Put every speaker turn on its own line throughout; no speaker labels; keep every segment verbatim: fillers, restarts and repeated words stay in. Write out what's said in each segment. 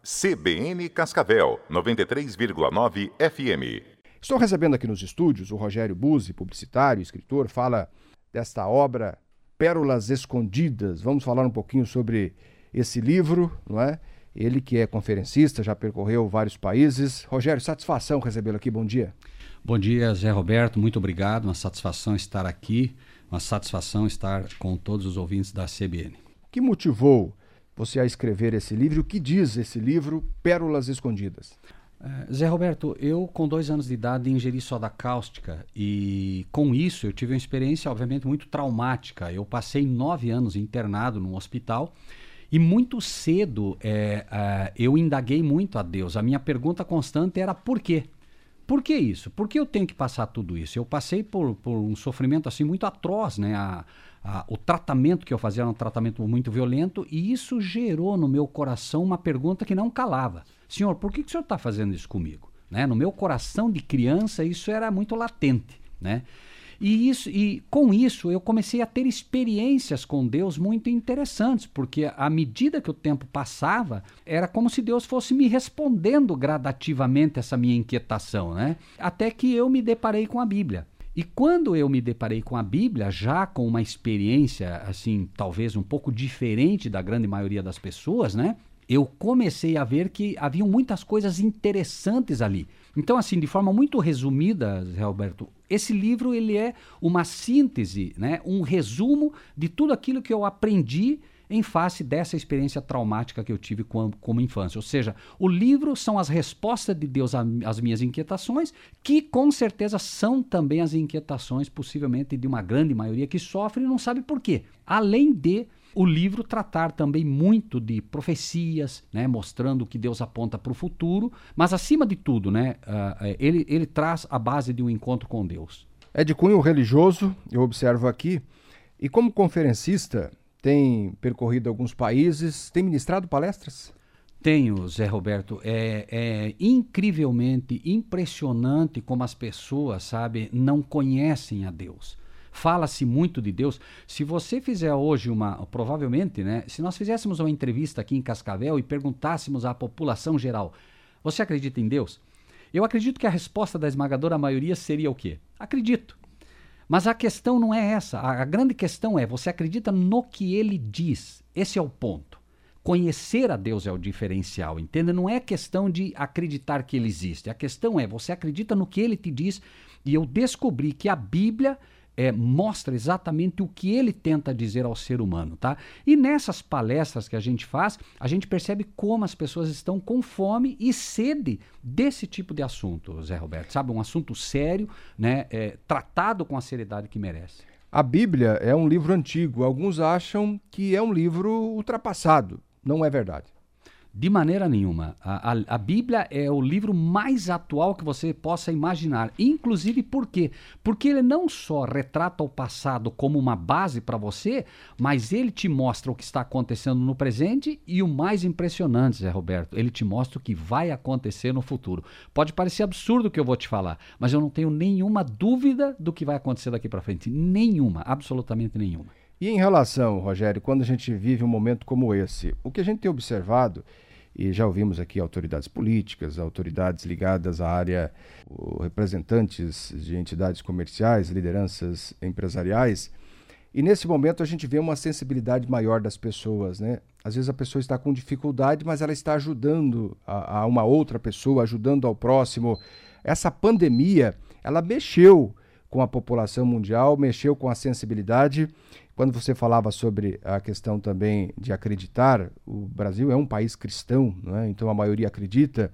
C B N Cascavel, noventa e três vírgula nove F M.
Estou recebendo aqui nos estúdios o Rogério Buzzi, publicitário, escritor, fala desta obra Pérolas Escondidas. Vamos falar um pouquinho sobre esse livro, não é? Ele que é conferencista, já percorreu vários países. Rogério, satisfação recebê-lo aqui, bom dia.
Bom dia, Zé Roberto, muito obrigado, uma satisfação estar aqui, uma satisfação estar com todos os ouvintes da C B N.
O que motivou você a escrever esse livro? O que diz esse livro, Pérolas Escondidas?
Uh, Zé Roberto, eu com dois anos de idade ingeri soda cáustica e com isso eu tive uma experiência obviamente muito traumática. Eu passei nove anos internado num hospital e muito cedo é, uh, eu indaguei muito a Deus. A minha pergunta constante era por quê? Por que isso? Por que eu tenho que passar tudo isso? Eu passei por, por um sofrimento assim muito atroz, né? A, a, o tratamento que eu fazia era um tratamento muito violento e isso gerou no meu coração uma pergunta que não calava. Senhor, por que, que o senhor está fazendo isso comigo? Né? No meu coração de criança isso era muito latente, né? E, isso, e com isso eu comecei a ter experiências com Deus muito interessantes, porque à medida que o tempo passava, era como se Deus fosse me respondendo gradativamente essa minha inquietação, né? Até que eu me deparei com a Bíblia. E quando eu me deparei com a Bíblia, já com uma experiência, assim, talvez um pouco diferente da grande maioria das pessoas, né? Eu comecei a ver que haviam muitas coisas interessantes ali. Então, assim, de forma muito resumida, Zé Roberto, esse livro ele é uma síntese, né, um resumo de tudo aquilo que eu aprendi em face dessa experiência traumática que eu tive como, como infância. Ou seja, o livro são as respostas de Deus às minhas inquietações, que com certeza são também as inquietações, possivelmente, de uma grande maioria que sofre e não sabe por quê. Além de o livro tratar também muito de profecias, né, mostrando que Deus aponta para o futuro, mas acima de tudo, né, uh, ele, ele traz a base de um encontro com Deus.
É de cunho religioso, eu observo aqui, e como conferencista tem percorrido alguns países, tem ministrado palestras?
Tenho, Zé Roberto. É, é incrivelmente impressionante como as pessoas, sabe, não conhecem a Deus. Fala-se muito de Deus. Se você fizer hoje uma, provavelmente, né, se nós fizéssemos uma entrevista aqui em Cascavel e perguntássemos à população geral, você acredita em Deus? Eu acredito que a resposta da esmagadora maioria seria o quê? Acredito. Mas a questão não é essa. A, a grande questão é, você acredita no que ele diz? Esse é o ponto. Conhecer a Deus é o diferencial, entende? Não é questão de acreditar que ele existe. A questão é, você acredita no que ele te diz? E eu descobri que a Bíblia É, mostra exatamente o que ele tenta dizer ao ser humano, tá? E nessas palestras que a gente faz, a gente percebe como as pessoas estão com fome e sede desse tipo de assunto, Zé Roberto, sabe? Um assunto sério, né? É, tratado com a seriedade que merece.
A Bíblia é um livro antigo, alguns acham que é um livro ultrapassado, não é verdade?
De maneira nenhuma. A, a, a Bíblia é o livro mais atual que você possa imaginar. Inclusive por quê? Porque ele não só retrata o passado como uma base para você, mas ele te mostra o que está acontecendo no presente e o mais impressionante, Zé Roberto, ele te mostra o que vai acontecer no futuro. Pode parecer absurdo o que eu vou te falar, mas eu não tenho nenhuma dúvida do que vai acontecer daqui para frente. Nenhuma, absolutamente nenhuma.
E em relação, Rogério, quando a gente vive um momento como esse, o que a gente tem observado, e já ouvimos aqui autoridades políticas, autoridades ligadas à área, representantes de entidades comerciais, lideranças empresariais, e nesse momento a gente vê uma sensibilidade maior das pessoas, né? Às vezes a pessoa está com dificuldade, mas ela está ajudando a, a uma outra pessoa, ajudando ao próximo. Essa pandemia, ela mexeu com a população mundial, mexeu com a sensibilidade. Quando você falava sobre a questão também de acreditar, o Brasil é um país cristão, né? Então a maioria acredita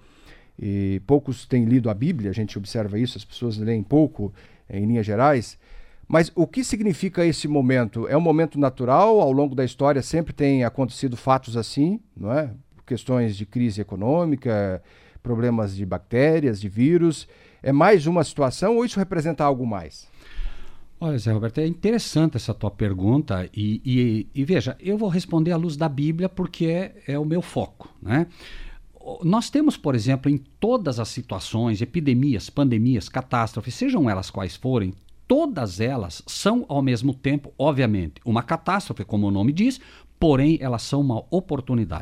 e poucos têm lido a Bíblia, a gente observa isso, as pessoas leem pouco em linhas gerais. Mas o que significa esse momento? É um momento natural, ao longo da história sempre tem acontecido fatos assim, não é? Questões de crise econômica, problemas de bactérias, de vírus. É mais uma situação ou isso representa algo mais?
Olha, Zé Roberto, é interessante essa tua pergunta e, e, e veja, eu vou responder à luz da Bíblia porque é, é o meu foco, né? Nós temos, por exemplo, em todas as situações, epidemias, pandemias, catástrofes, sejam elas quais forem, todas elas são ao mesmo tempo, obviamente, uma catástrofe, como o nome diz, porém elas são uma oportunidade.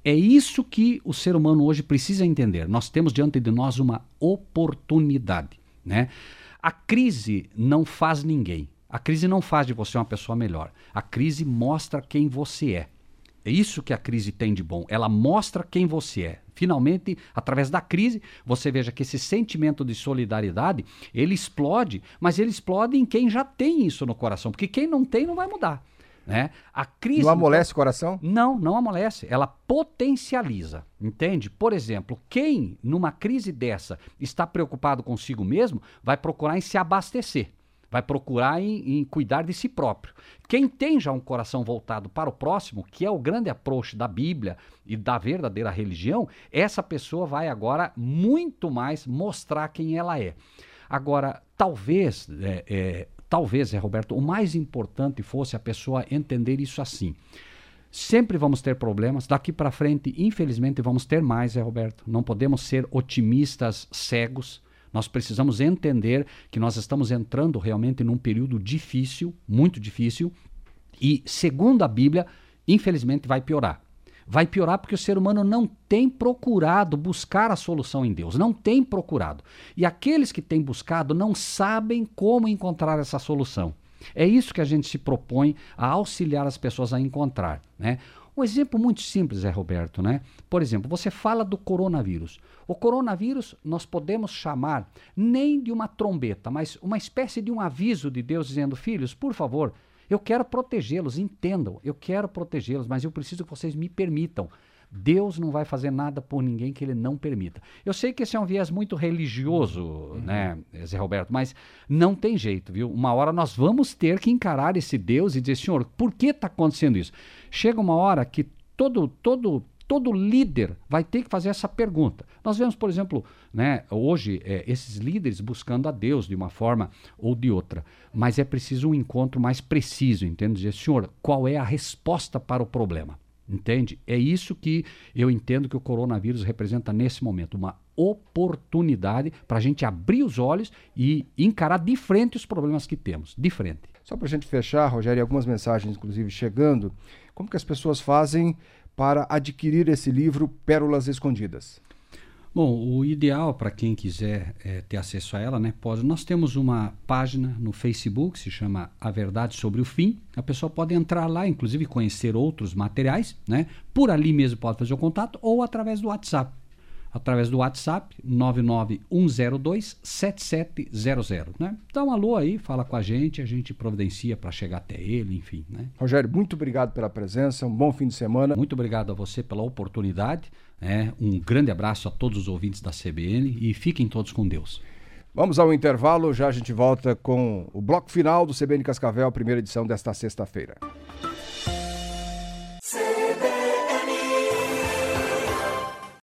É isso que o ser humano hoje precisa entender. Nós temos diante de nós uma oportunidade, né? A crise não faz ninguém. A crise não faz de você uma pessoa melhor. A crise mostra quem você é. É isso que a crise tem de bom. Ela mostra quem você é. Finalmente, através da crise, você veja que esse sentimento de solidariedade, ele explode, mas ele explode em quem já tem isso no coração, porque quem não tem não vai mudar, né? A crise
não amolece
então,
o coração?
Não, não amolece. Ela potencializa, entende? Por exemplo, quem numa crise dessa está preocupado consigo mesmo, vai procurar em se abastecer. Vai procurar em, em cuidar de si próprio. Quem tem já um coração voltado para o próximo, que é o grande approach da Bíblia e da verdadeira religião, essa pessoa vai agora muito mais mostrar quem ela é. Agora, talvez, é, é, talvez, é, Roberto, o mais importante fosse a pessoa entender isso assim. Sempre vamos ter problemas, daqui para frente, infelizmente, vamos ter mais, é, Roberto. Não podemos ser otimistas cegos. Nós precisamos entender que nós estamos entrando realmente num período difícil, muito difícil, e, segundo a Bíblia, infelizmente vai piorar. Vai piorar porque o ser humano não tem procurado buscar a solução em Deus, não tem procurado. E aqueles que têm buscado não sabem como encontrar essa solução. É isso que a gente se propõe a auxiliar as pessoas a encontrar, né? Um exemplo muito simples, é, Roberto, né? Por exemplo, você fala do coronavírus. O coronavírus nós podemos chamar nem de uma trombeta, mas uma espécie de um aviso de Deus dizendo: filhos, por favor, eu quero protegê-los, entendam, eu quero protegê-los, mas eu preciso que vocês me permitam. Deus não vai fazer nada por ninguém que ele não permita. Eu sei que esse é um viés muito religioso, uhum. né, Zé Roberto, mas não tem jeito, viu? Uma hora nós vamos ter que encarar esse Deus e dizer: Senhor, por que está acontecendo isso? Chega uma hora que todo, todo, todo líder vai ter que fazer essa pergunta. Nós vemos, por exemplo, né, hoje, é, esses líderes buscando a Deus de uma forma ou de outra, mas é preciso um encontro mais preciso, entende? Dizer: Senhor, qual é a resposta para o problema? Entende? É isso que eu entendo que o coronavírus representa nesse momento, uma oportunidade para a gente abrir os olhos e encarar de frente os problemas que temos, de frente.
Só para a gente fechar, Rogério, algumas mensagens inclusive chegando, como que as pessoas fazem para adquirir esse livro Pérolas Escondidas?
Bom, o ideal para quem quiser é, ter acesso a ela, né, pode. Nós temos uma página no Facebook, se chama A Verdade Sobre o Fim. A pessoa pode entrar lá, inclusive conhecer outros materiais, né? Por ali mesmo pode fazer o contato ou através do WhatsApp. Através do WhatsApp, nove nove um zero dois sete sete zero zero, né? Dá um alô aí, fala com a gente, a gente providencia para chegar até ele, enfim, né?
Rogério, muito obrigado pela presença, um bom fim de semana.
Muito obrigado a você pela oportunidade, né? Um grande abraço a todos os ouvintes da C B N e fiquem todos com Deus.
Vamos ao intervalo, já a gente volta com o bloco final do C B N Cascavel, primeira edição desta sexta-feira.